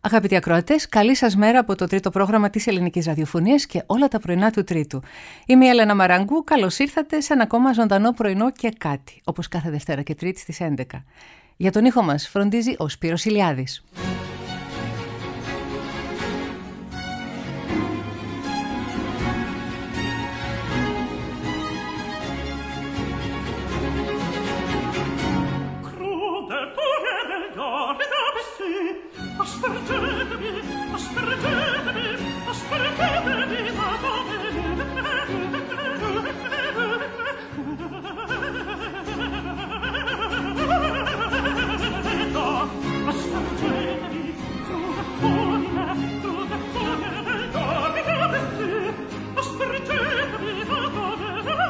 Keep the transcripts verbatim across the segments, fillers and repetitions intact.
Αγαπητοί ακροατές, καλή σας μέρα από το τρίτο πρόγραμμα της Ελληνικής Ραδιοφωνίας και όλα τα πρωινά του Τρίτου. Είμαι η Έλενα Μαραγκού, καλώς ήρθατε σε ένα ακόμα ζωντανό πρωινό και κάτι, όπως κάθε Δευτέρα και Τρίτη στις έντεκα. Για τον ήχο μας φροντίζει ο Σπύρος Ηλιάδης. Aspergetevi, aspergetevi, aspergetevi da dove aspergetevi, crude foglie, crude foglie del dove aspergetevi da dove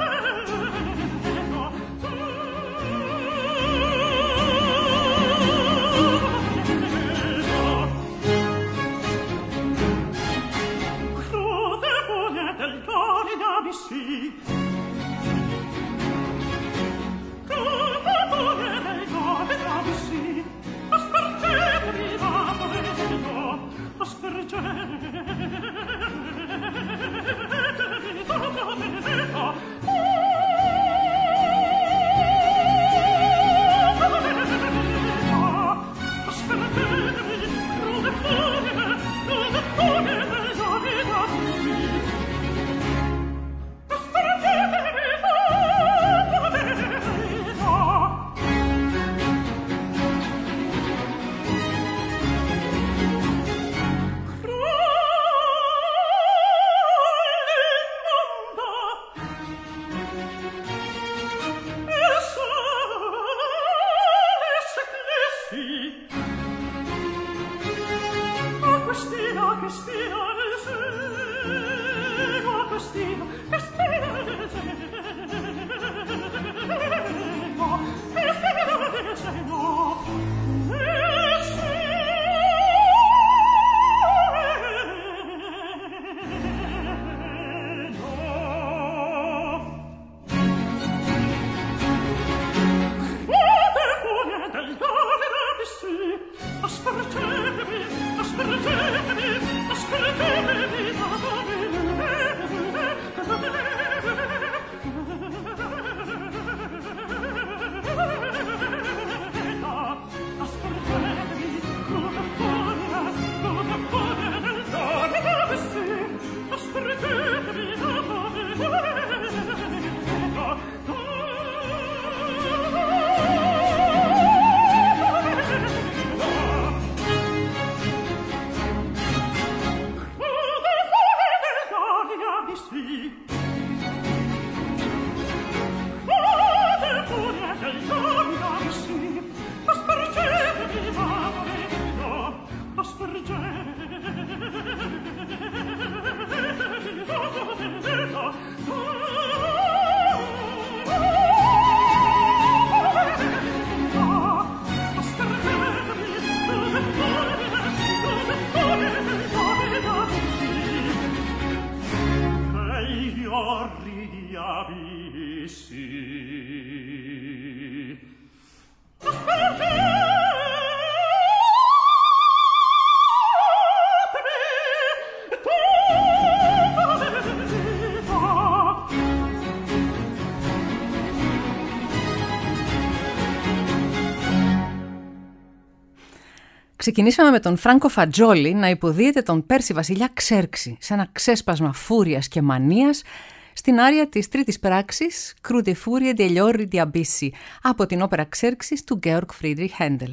Ξεκινήσαμε με τον Φράνκο Φατζόλι να υποδίεται τον Πέρση βασιλιά Ξέρξη σε ένα ξέσπασμα φούριας και μανίας στην άρια της τρίτης πράξης «Crude furie degli orri di abissi» από την όπερα Ξέρξης του Georg Friedrich Händel.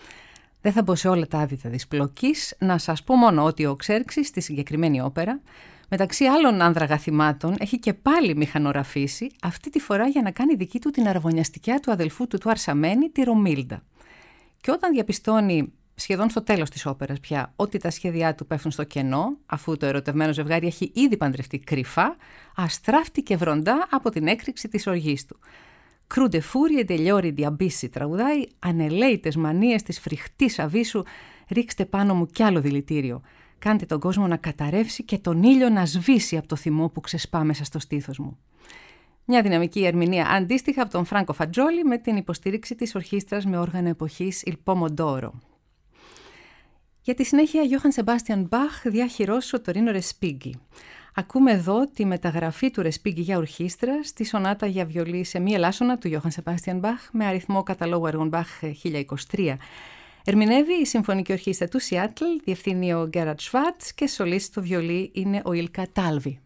Δεν θα μπω σε όλα τα άδυτα της πλοκής, να σας πω μόνο ότι ο Ξέρξης στη συγκεκριμένη όπερα, μεταξύ άλλων ανδραγαθημάτων, έχει και πάλι μηχανογραφήσει, αυτή τη φορά για να κάνει δική του την αραβωνιαστικιά του αδελφού του του Αρσαμένη, τη Ρομίλντα. Και όταν διαπιστώνει σχεδόν στο τέλος της όπερας πια ότι τα σχέδιά του πέφτουν στο κενό, αφού το ερωτευμένο ζευγάρι έχει ήδη παντρευτεί κρυφά, αστράφτηκε βροντά από την έκρηξη της οργής του. «Crude furie degli orri di abissi» τραγουδάει, «ανελαίητες μανίες της φρικτής αβύσσου, ρίξτε πάνω μου κι άλλο δηλητήριο. Κάντε τον κόσμο να καταρρεύσει και τον ήλιο να σβήσει από το θυμό που ξεσπά μέσα στο στήθος μου». Μια δυναμική ερμηνεία αντίστοιχα από τον Φράνκο Φατζόλι με την υποστήριξη της ορχήστρας με όργανο εποχής Il Pomodoro. Για τη συνέχεια, Johann Sebastian Bach, διαχειρός Ottorino Respighi. Ακούμε εδώ τη μεταγραφή του Respighi για ορχήστρα στη σονάτα για βιολί σε μη ελάσσονα του Johann Sebastian Bach με αριθμό καταλόγου έργων Bach χίλια είκοσι τρία. Ερμηνεύει η Συμφωνική Ορχήστρα του Σιάτλ, διευθύνει ο Γκέραρτ Σβάρτς και σολίστ στο βιολί είναι ο Ήλκα Τάλβι.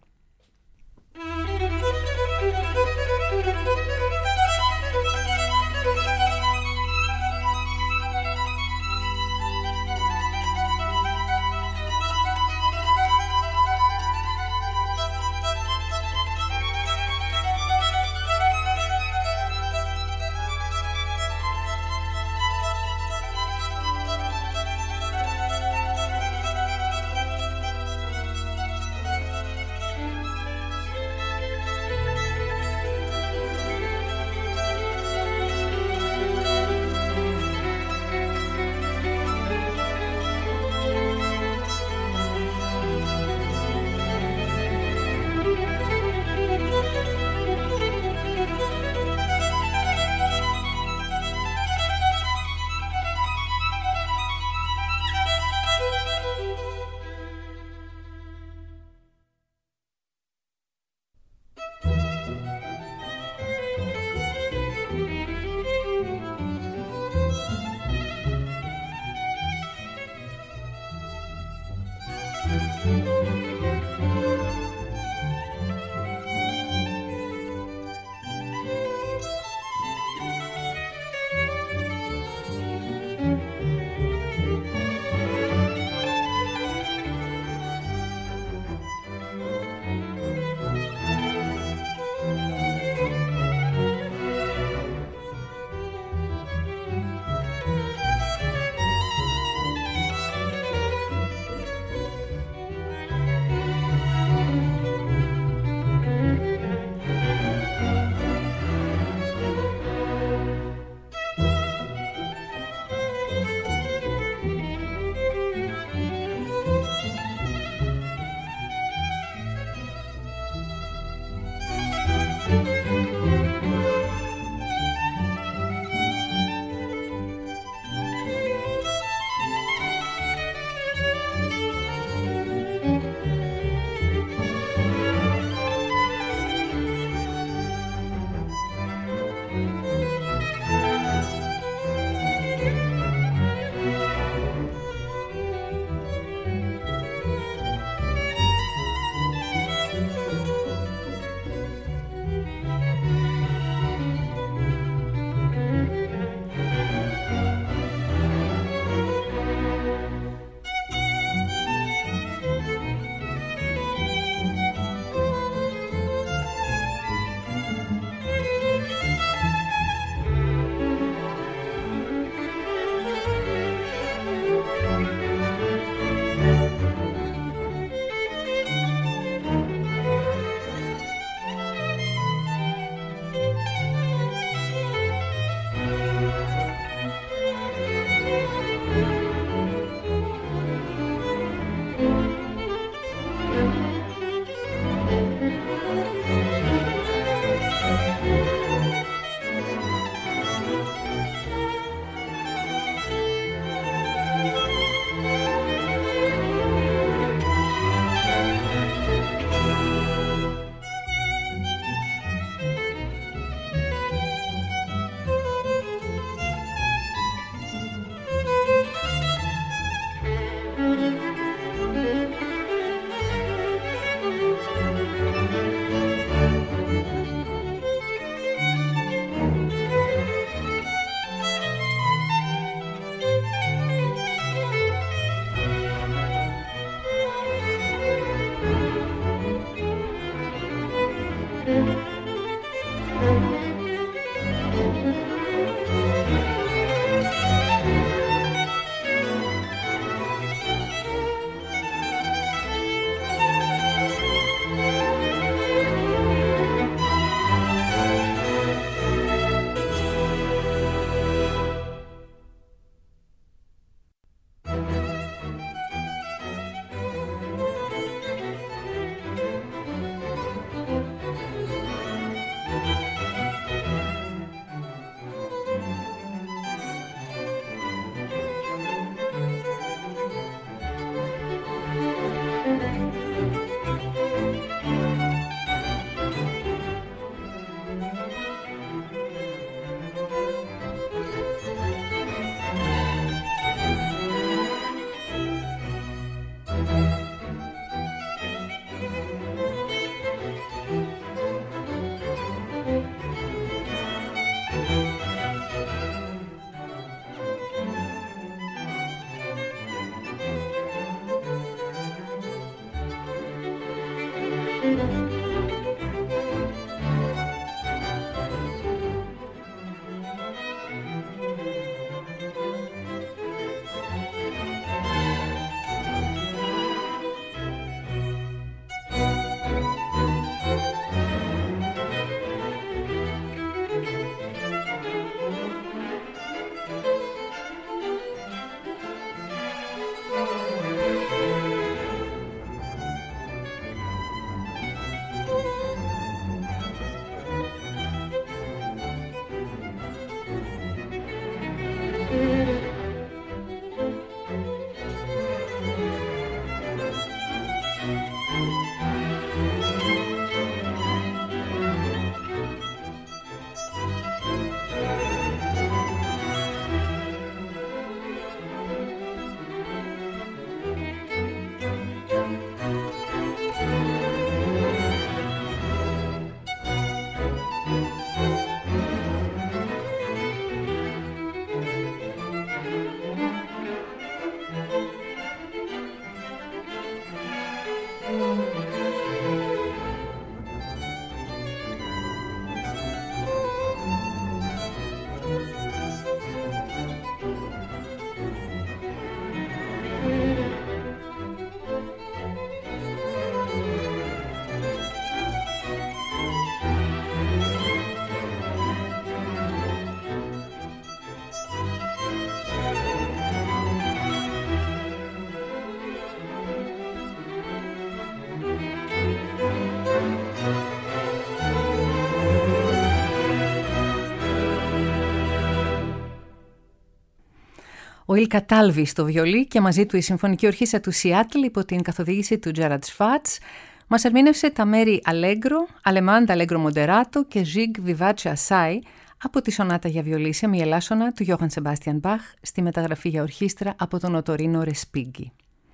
Ο Ιλ Καταλβι στο βιολί και μαζί του η Συμφωνική Ορχήστρα του Σιάτλ υπό την καθοδήγηση του Τζέραντ Σφάτς μας ερμήνευσε τα μέρη Αλέγκρο, Αλεμάντα Αλέγκρο Μοντεράτο και Ζιγκ Βιβάτσι Ασάι από τη σονάτα για βιολί σε μιελάσονα του Γιώχαν Σεμπάστιαν Μπαχ στη μεταγραφή για ορχήστρα από τον Οτορίνο Ρεσπίγκι.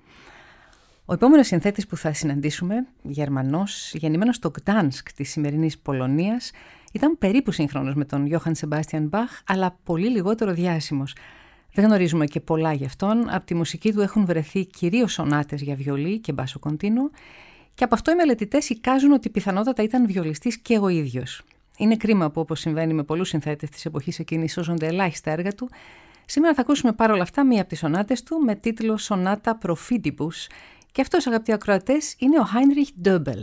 Ο επόμενος συνθέτης που θα συναντήσουμε, Γερμανός, γεννημένος στο Γκτάνσκ της σημερινής Πολωνίας, ήταν περίπου σύγχρονος με τον Γιώχαν Σεμπάστιαν Μπαχ, αλλά πολύ λιγότερο διάσημος. Δεν γνωρίζουμε και πολλά γι' αυτόν. Από τη μουσική του έχουν βρεθεί κυρίως σονάτες για βιολί και μπάσο κοντίνου, και από αυτό οι μελετητές εικάζουν ότι πιθανότατα ήταν βιολιστής και ο ίδιος. Είναι κρίμα που, όπως συμβαίνει με πολλούς συνθέτες της εποχής εκείνης, σώζονται ελάχιστα έργα του. Σήμερα θα ακούσουμε παρόλα αυτά μία από τις σονάτες του με τίτλο Sonata pro Fidibus, και αυτός, αγαπητοί ακροατές, είναι ο Heinrich Döbel.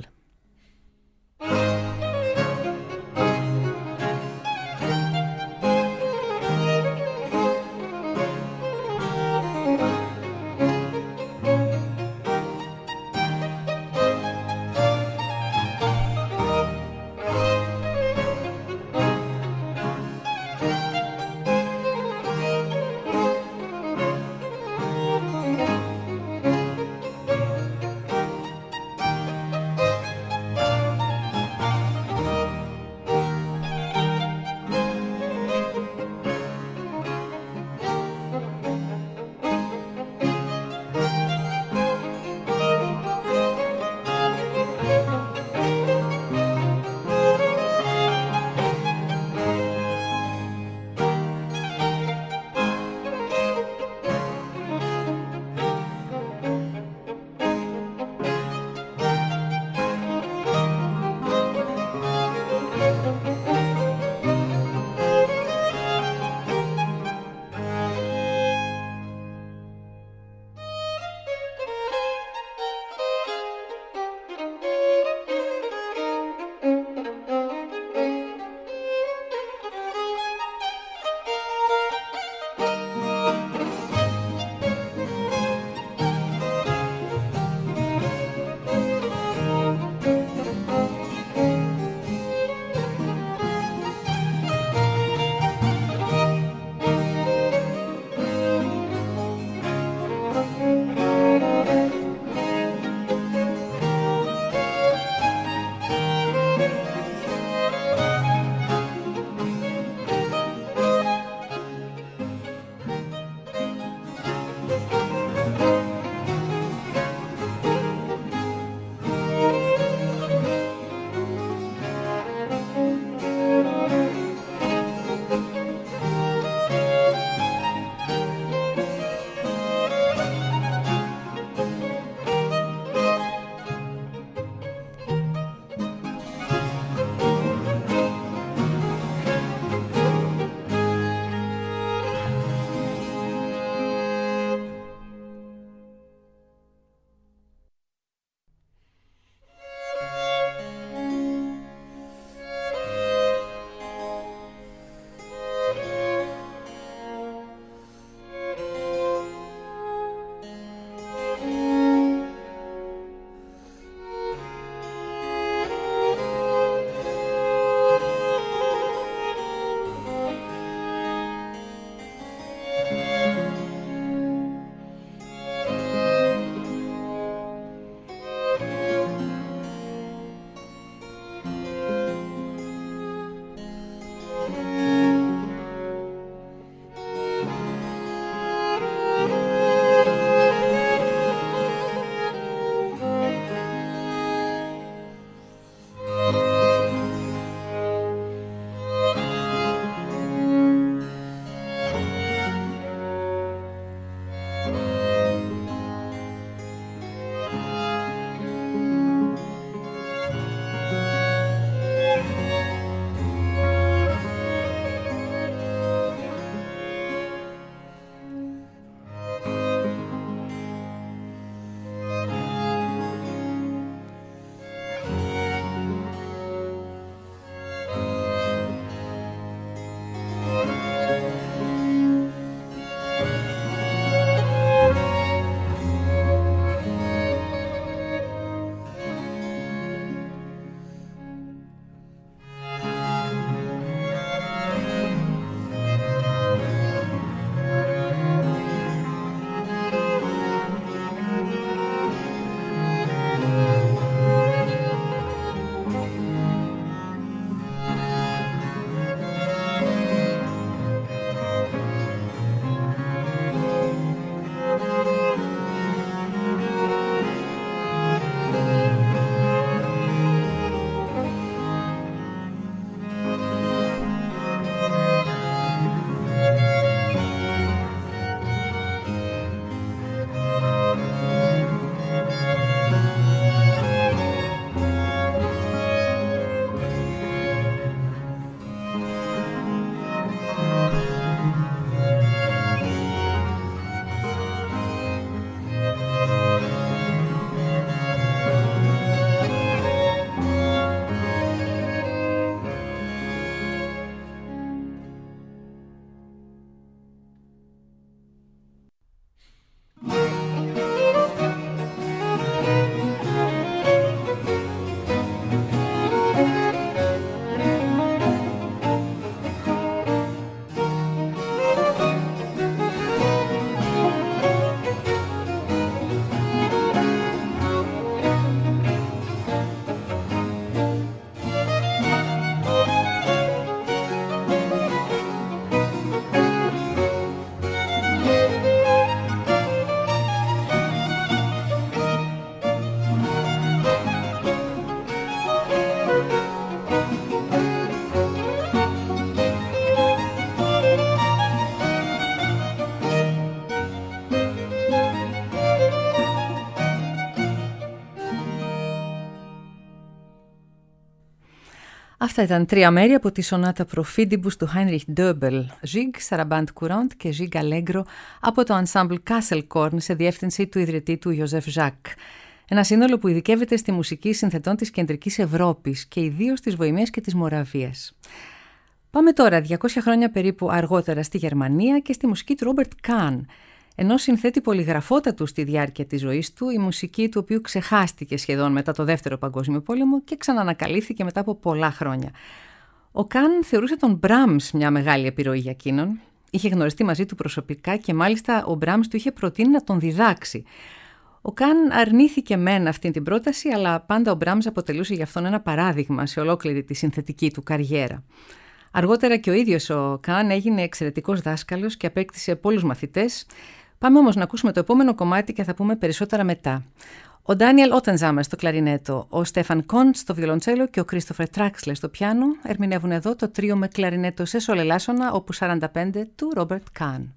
Αυτά ήταν τρία μέρη από τη σονάτα Profidibus του Heinrich Döbel, Gigue Sarabande Courante και Gigue Allegro από το ensemble Kasselkorn σε διεύθυνση του ιδρυτή του Joseph Jacques. Ένα σύνολο που ειδικεύεται στη μουσική συνθετών της Κεντρικής Ευρώπης και ιδίως της Βοημίας και της Μοραβίας. Πάμε τώρα διακόσια χρόνια περίπου αργότερα στη Γερμανία και στη μουσική του Robert Kahn, ενώ συνθέτει πολυγραφότατου στη διάρκεια της ζωής του, η μουσική του οποίου ξεχάστηκε σχεδόν μετά το Δεύτερο Παγκόσμιο Πόλεμο και ξανανακαλύφθηκε μετά από πολλά χρόνια. Ο Kahn θεωρούσε τον Brahms μια μεγάλη επιρροή για εκείνον. Είχε γνωριστεί μαζί του προσωπικά και μάλιστα ο Brahms του είχε προτείνει να τον διδάξει. Ο Kahn αρνήθηκε μεν αυτή την πρόταση, αλλά πάντα ο Brahms αποτελούσε για αυτόν ένα παράδειγμα σε ολόκληρη τη συνθετική του καριέρα. Αργότερα και ο ίδιος ο Kahn έγινε εξαιρετικός δάσκαλος και απέκτησε πολλούς μαθητές. Πάμε όμως να ακούσουμε το επόμενο κομμάτι και θα πούμε περισσότερα μετά. Ο Ντάνιελ Ότενζάμερ στο κλαρινέτο, ο Στέφαν Κόντ στο βιολοντσέλο και ο Κρίστοφερ Τράξλερ στο πιάνο ερμηνεύουν εδώ το τρίο με κλαρινέτο σε σολελάσονα όπου σαράντα πέντε του Ρόμπερτ Kahn.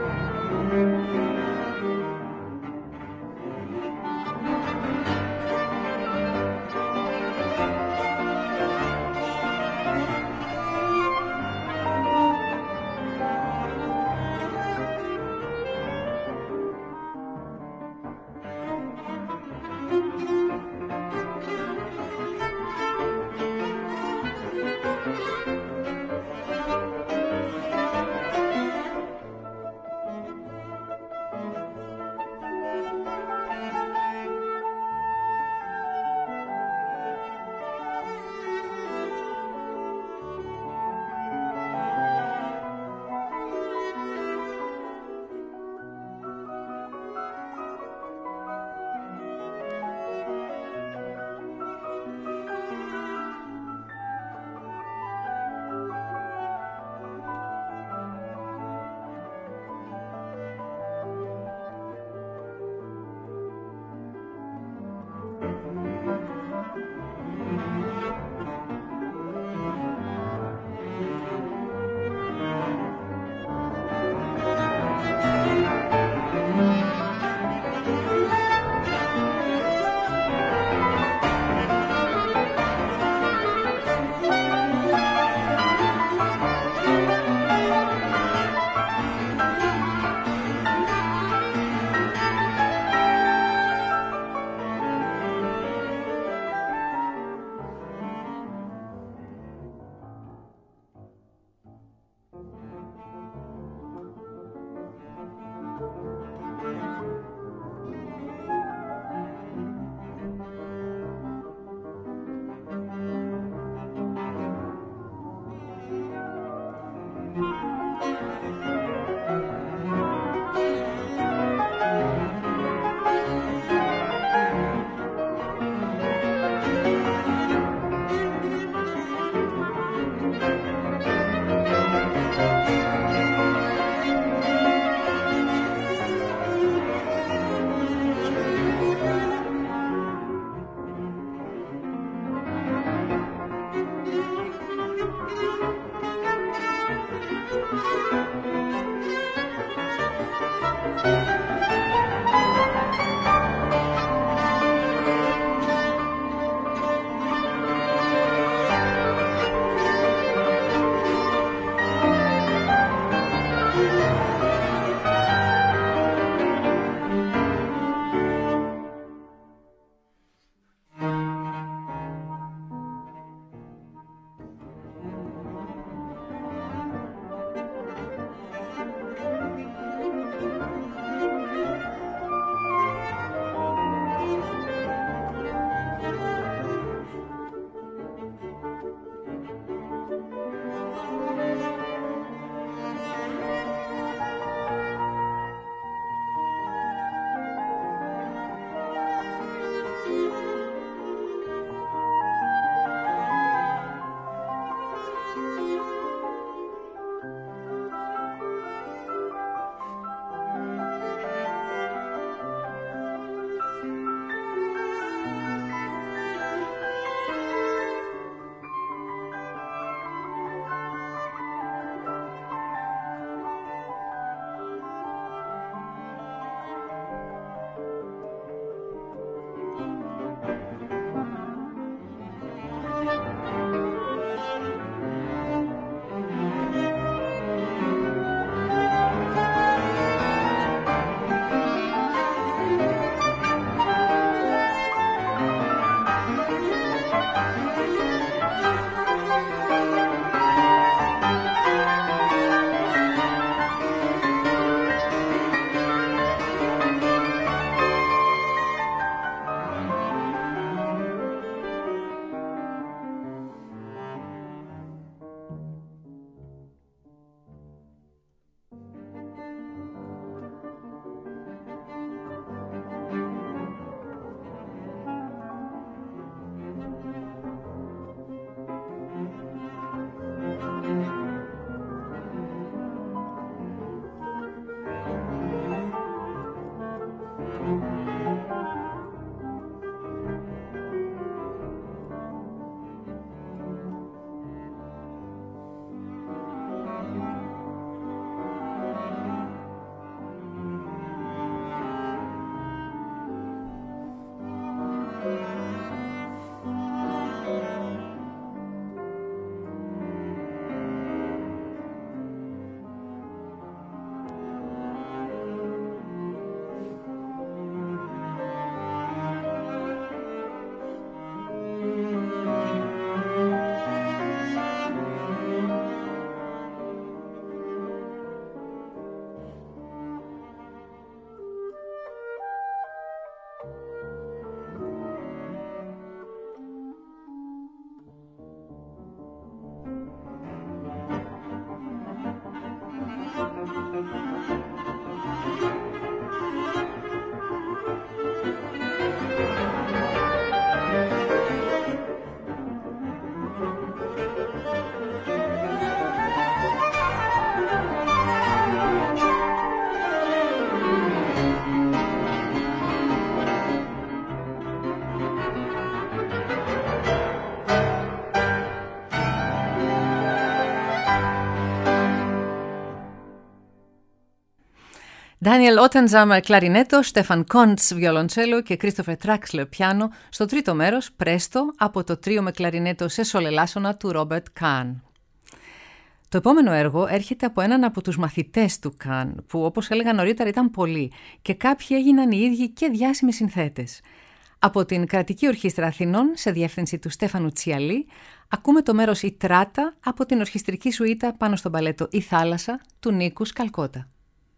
Thank you. Ντάνιελ Ότενζαμ κλαρινέτο, Στέφαν Κόντς βιολοντσέλο και Κρίστοφερ Τράξλερ πιάνο στο τρίτο μέρος Πρέστο από το τρίο με κλαρινέτο σε σολελάσονα του Ρόμπερτ Καν. Το επόμενο έργο έρχεται από έναν από τους μαθητές του Καν, που όπως έλεγα νωρίτερα ήταν πολλοί και κάποιοι έγιναν οι ίδιοι και διάσημοι συνθέτες. Από την Κρατική Ορχήστρα Αθηνών, σε διεύθυνση του Στέφανου Τσιαλή, ακούμε το μέρος «Η Τράτα» από την ορχιστρική σουίτα πάνω στο μπαλέτο «Η Θάλασσα» του Νίκου Σκαλκότα.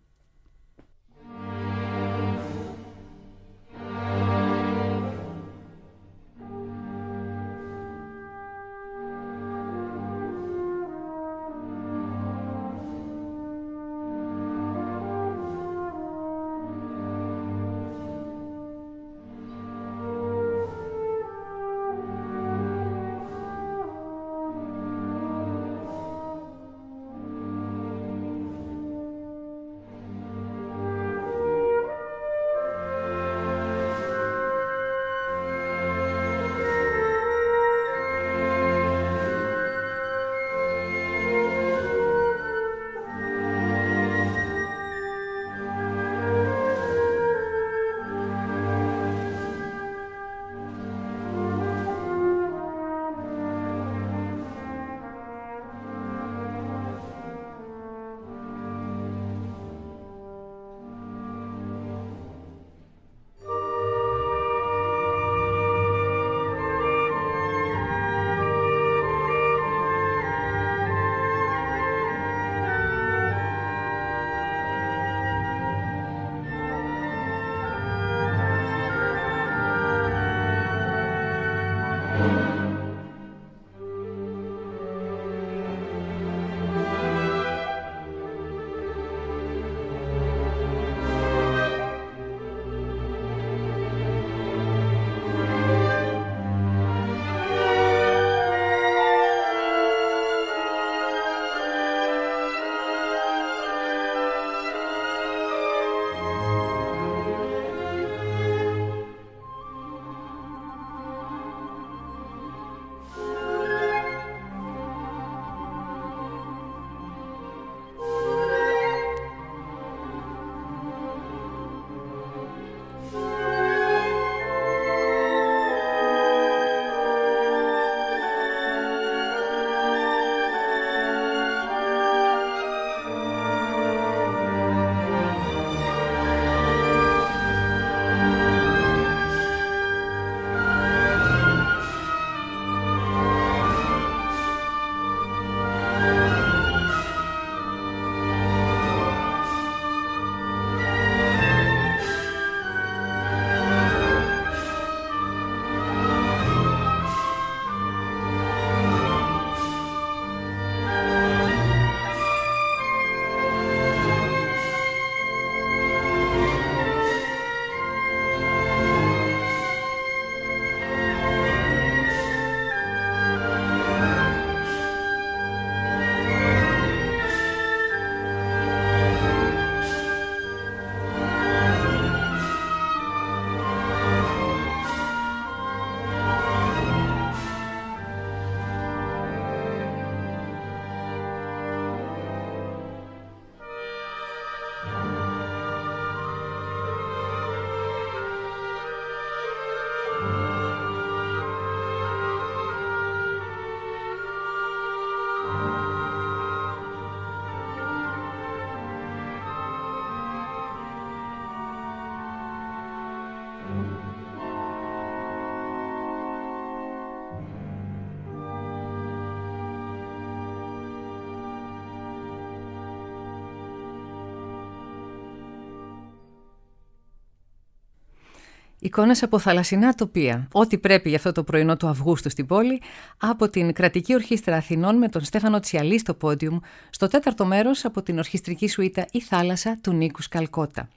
Εικόνες από θαλασσινά τοπία. Ό,τι πρέπει για αυτό το πρωινό του Αυγούστου στην πόλη, από την Κρατική Ορχήστρα Αθηνών με τον Στέφανο Τσιαλή στο πόντιουμ, στο τέταρτο μέρος από την ορχιστρική σουίτα «Η Θάλασσα» του Νίκου Σκαλκότα.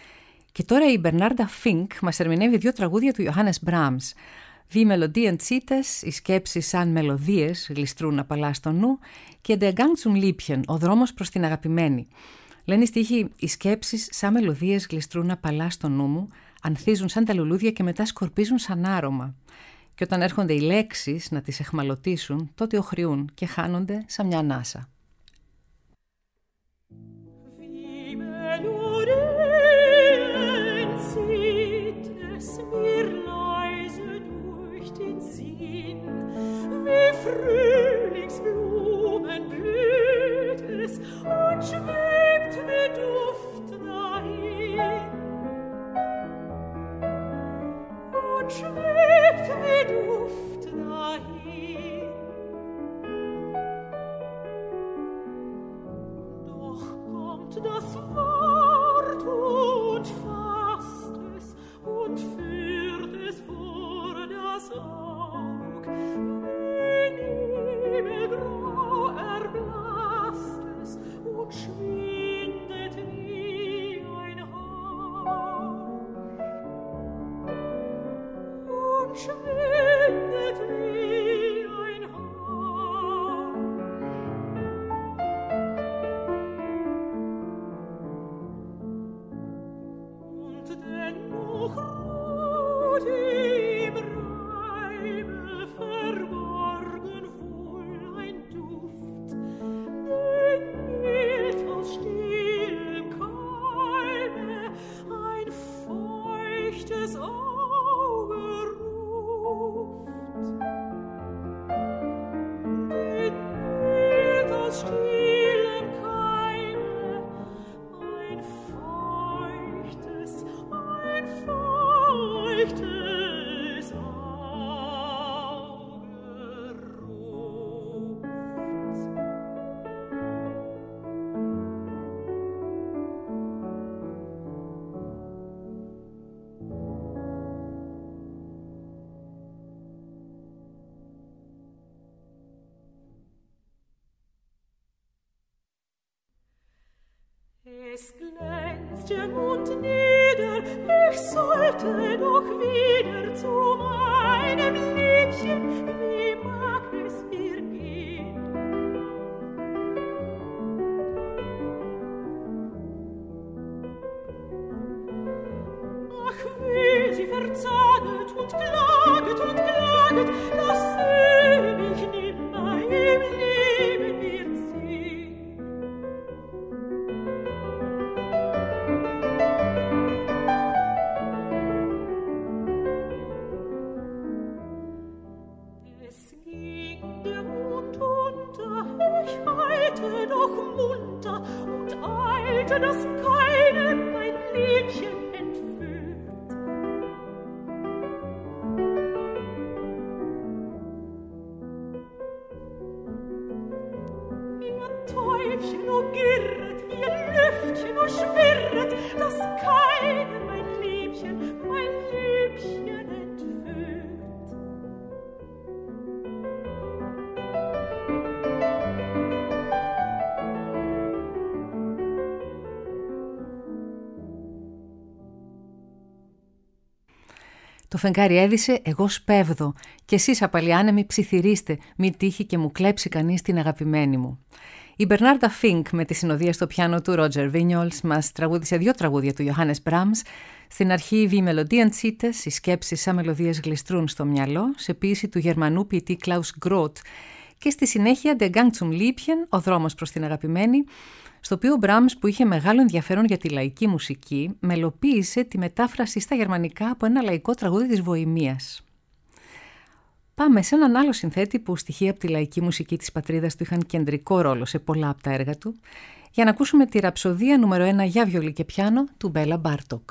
Και τώρα η Μπερνάρντα Φίνκ μας ερμηνεύει δύο τραγούδια του Ιωάννης Μπράμς. «Wie Melodien zieht es», οι σκέψεις σαν μελωδίες γλιστρούν απαλά στο νου, και «Der Gang zum Liebchen», ο δρόμος προς την αγαπημένη. Λένε οι στίχοι, οι σκέψεις σαν μελωδίες γλιστρούν απαλά στο νου μου, ανθίζουν σαν τα λουλούδια και μετά σκορπίζουν σαν άρωμα. Και όταν έρχονται οι λέξεις να τις εχμαλωτήσουν, τότε οχριούν και χάνονται σαν μια ανάσα. Wie Melodien Es glänzt der Mond nieder, ich sollte doch wieder zu meinem Liebchen, wie mag es mir gehen? Ach, wie sie verzagt und klaget und klaget, das seh ich nimmer im Leben wird sehen. Es ging der Mond unter, ich eilte doch munter und eilte, dass keinem mein Liebchen entführt. Ihr Täubchen, o girret, ihr Lüftchen, o schwirret, dass keinem mein Liebchen, mein Liebchen entführt. Το φεγγάρι έδισε, εγώ σπέβδω. Κι εσείς απαλιάνεμοι ψιθυρίστε, μη τύχει και μου κλέψει κανείς την αγαπημένη μου. Η Μπερνάρντα Φίνκ με τη συνοδεία στο πιάνο του Ρότζερ Βίνιολς μας τραγούδισε δύο τραγούδια του Ιωάννης Μπράμς. Στην αρχή «Wie Melodien zieht es», οι σκέψεις σαν μελωδίες γλιστρούν στο μυαλό, σε ποίηση του Γερμανού ποιητή Klaus Groth. Και στη συνέχεια «Der Gang zum Liebchen», ο δρόμος προς την αγαπημένη, στο οποίο ο Μπράμς, που είχε μεγάλο ενδιαφέρον για τη λαϊκή μουσική, μελοποίησε τη μετάφραση στα γερμανικά από ένα λαϊκό τραγούδι της Βοημίας. Πάμε σε έναν άλλο συνθέτη που στοιχεία από τη λαϊκή μουσική της πατρίδας του είχαν κεντρικό ρόλο σε πολλά από τα έργα του, για να ακούσουμε τη ραψοδία νούμερο ένα για βιολί και πιάνο του Μπέλα Μπάρτοκ.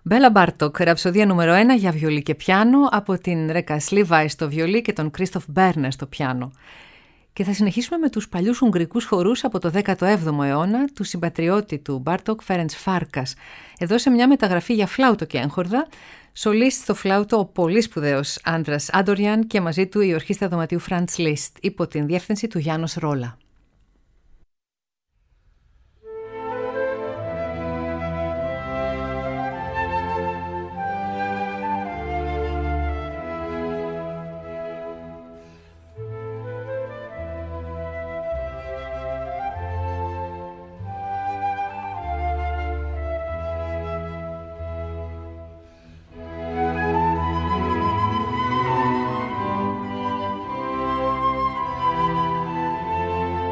Μπέλα Μπάρτοκ, ραψοδία νούμερο ένα για βιολί και πιάνο από την Ρέκα Σλίβαη στο βιολί και τον Κρίστοφ Μπέρνερ στο πιάνο. Και θα συνεχίσουμε με τους παλιούς ουγγρικούς χορούς από το δέκατο έβδομο αιώνα του συμπατριώτη του Μπάρτοκ, Φέρεντς Φάρκας. Εδώ σε μια μεταγραφή για φλάουτο και έγχορδα, σολίστ στο φλάουτο ο πολύ σπουδαίος άντρας Άντοριαν και μαζί του η ορχήστρα δωματίου Φραντς Λίστ υπό την διεύθυνση του Γιάννος Ρόλα. Thank you.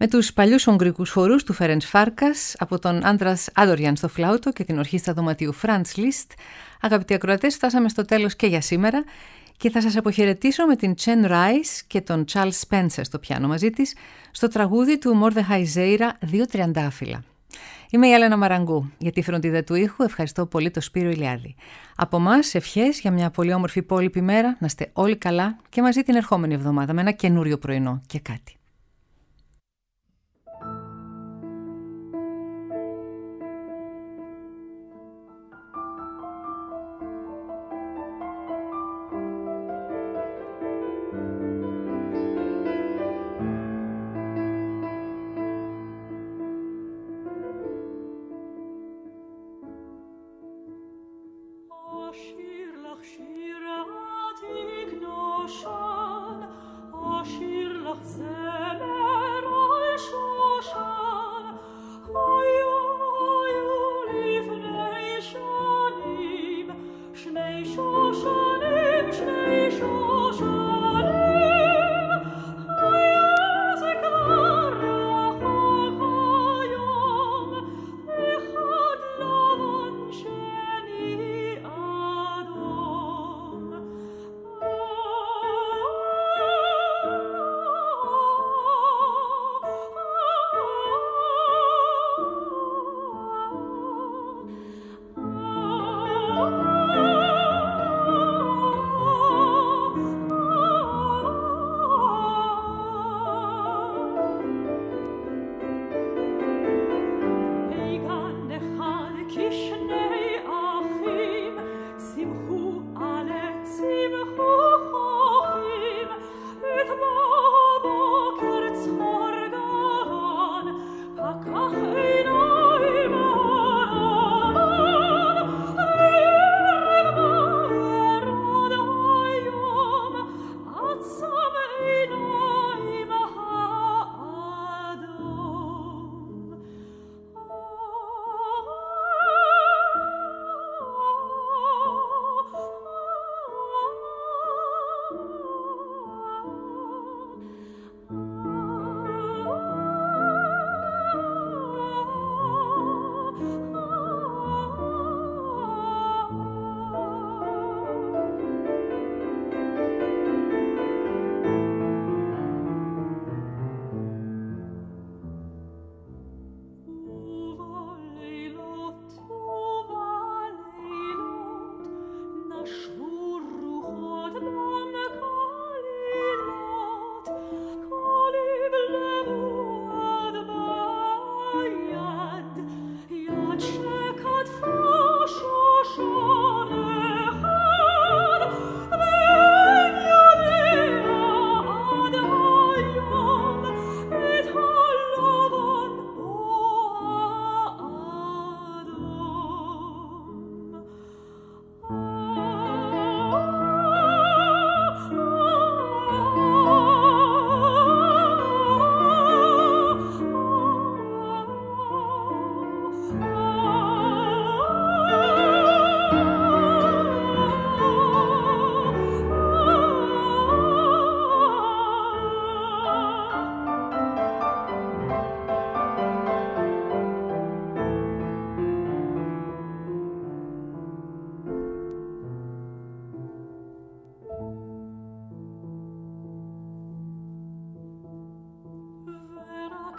Με τους παλιούς ουγγρικούς χορούς του Φέρενς Φάρκας, από τον Άντρας Άντοριαν στο φλάουτο και την ορχήστρα δωματίου Φραντς Λίστ, αγαπητοί ακροατές, φτάσαμε στο τέλος και για σήμερα και θα σας αποχαιρετήσω με την Τσεν Ράις και τον Τσάρλς Σπένσερ στο πιάνο μαζί της, στο τραγούδι του Μόρδεχαϊ Ζέιρα «Δύο τριαντάφυλλα». Είμαι η Έλενα Μαραγκού. Για τη φροντίδα του ήχου ευχαριστώ πολύ τον Σπύρο Ηλιάδη. Από μας ευχές για μια πολύ όμορφη υπόλοιπη μέρα, να είστε όλοι καλά και μαζί την ερχόμενη εβδομάδα με ένα καινούριο πρωινό και κάτι.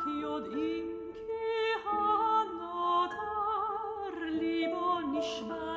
Ich